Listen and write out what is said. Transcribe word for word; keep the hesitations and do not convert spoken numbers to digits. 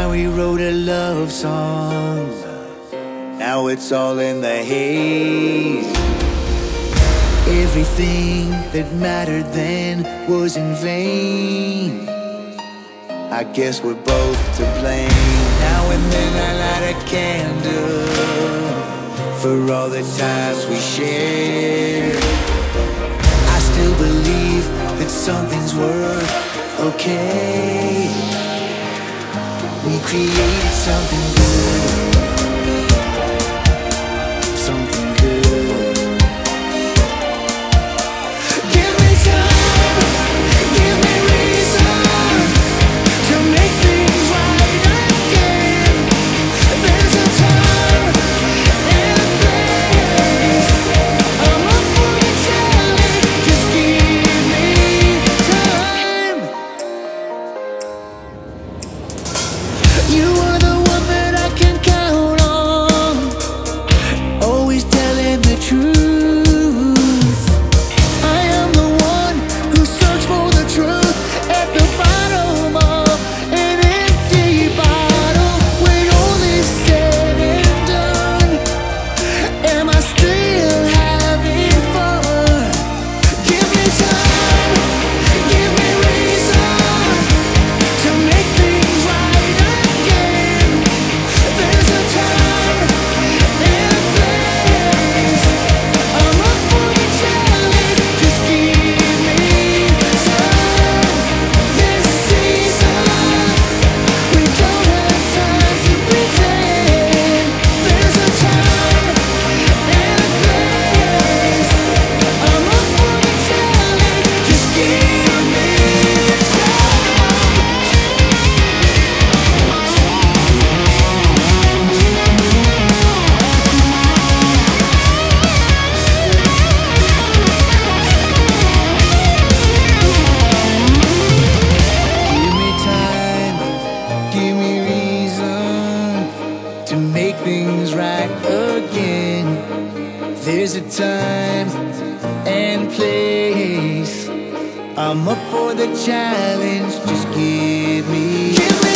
How we wrote a love song, now it's all in the haze. Everything that mattered then was in vain. I guess we're both to blame. Now and then I light a candle for all the times we shared. I still believe that something's worth okay. We created something good, something good. Give me time, give me reason to make things right again. There's a time and a place. I'm up for the challenge, just give me time. You are the one that I can count on, always telling the truth. I am the one who searched for the truth at the bottom of an empty bottle. When all is said and done, am I still having fun? Give me time, give me reason to make things right again. There's a time and a place. I'm up for the challenge, just give me time. This season, we don't have time to pretend. There's a time and a place. I'm up for the challenge, just give me time. Give me time, give me reason to make things right again. There's a time and place. I'm up for the challenge, just give me. Give me